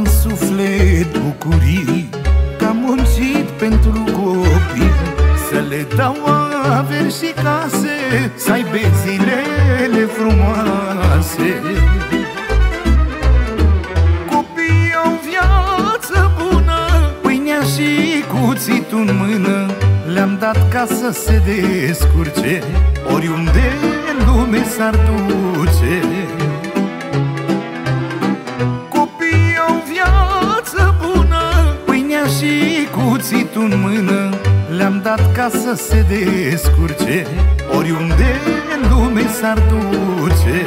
în suflet bucurii, că am muncit pentru copii, să le dau averi și case, să aibă zilele frumoase. Copiii au viață bună, pâinea și cuțitul în mână, le-am dat ca să se descurce, oriunde în lume s-ar duce. Copiii au viață bună, pâinea și cuțitul în mână, le-am dat ca să se descurce, oriunde în lume s-ar duce.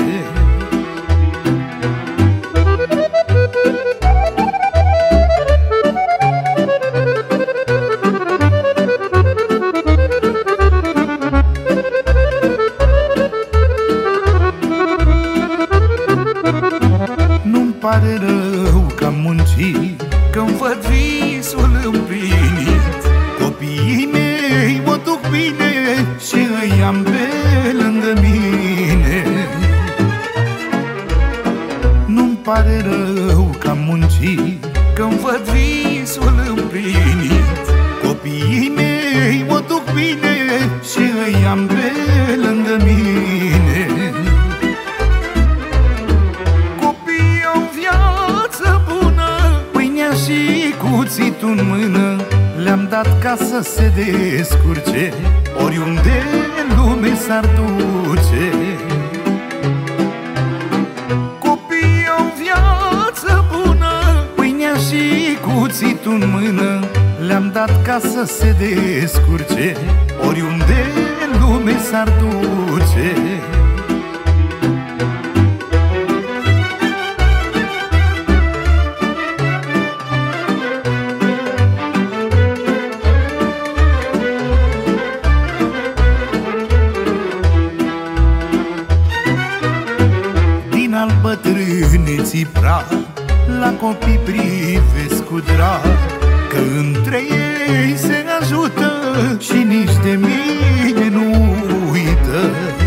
Nu-mi pare rău că am muncit, că-mi văd visul împlinit. Copiii mei mă duc bine și îi am pe lângă mine. Nu-mi pare rău că am muncit, că-mi văd visul împlinit. Copiii mei mă duc bine și îi am pe lângă mine. Copiii au viață bună, pâinea și cuțitul în mână, le-am dat ca să se descurce, oriunde în lume s-ar duce. Copiii au viață bună, pâinea și cuțitul în mână, le-am dat ca să se descurce, oriunde în lume s-ar duce. Al bătrâneții prag, la copii privesc cu drag, că între ei se ajută și nici de mine nu uită.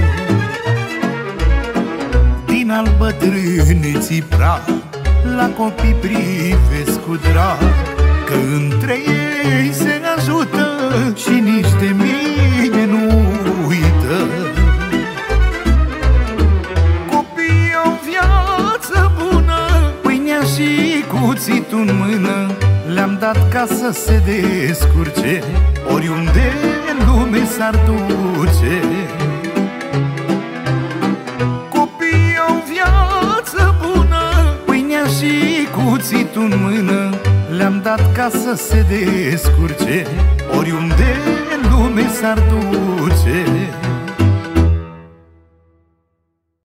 Din al bătrâneții prag, la copii privesc cu drag, că între ei se ajută și nici de mine nu uită. Și cuțitul în mână, le-am dat ca să se descurce, oriunde în lume s-ar duce. Copiii au viață bună, pâinea și cuțitul în mână, le-am dat ca să se descurce, oriunde în lume s-ar duce.